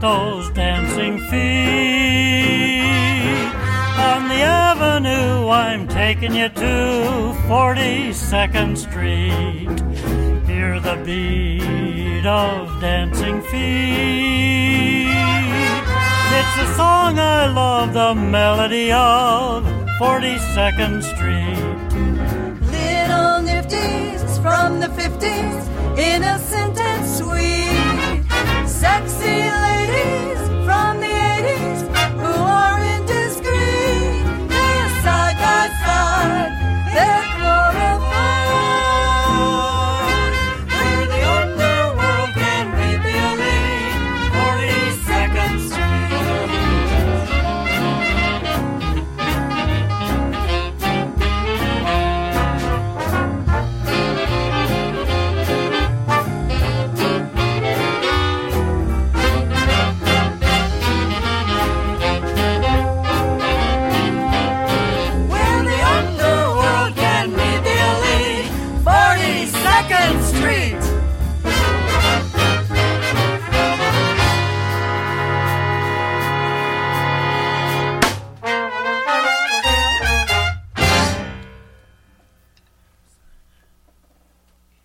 those dancing feet. On the avenue, I'm taking you to 42nd Street. Hear the beat of dancing feet. It's a song I love, the melody of 42nd Street. Little nifties from the 50s